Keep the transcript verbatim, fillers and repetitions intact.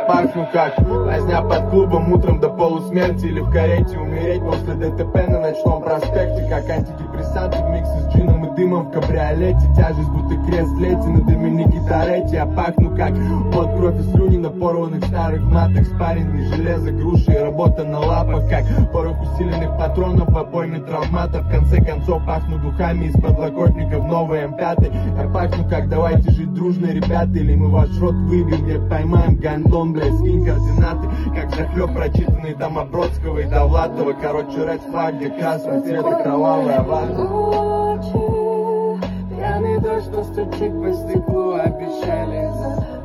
пахну как возня под клубом утром до полусмерти. Или в карете умереть после ДТП на ночном проспекте. Как антидепрессанты в миксе с джином и дымом в кабриолете. Тяжесть будто крест лети на Доминике Торетти. Я пахну как под кровь и слюни на порванных старых матах. Спаренный железо, груши и работа на лапах. Как порох усиленных патронов в обойме травмата. В конце концов пахну духами из подлокотников новой эм пять. Я пахну как давайте жить дружно, ребята. Или мы ваш рот выбьем, не поймаем гандон, блядь, скинь координаты. Как захлеб прочитанный дома Бродского и Довлатова. Короче, ред флаг, где красный цвет и кровавая вата. Пьяный дождь, что стучит по стеклу, обещали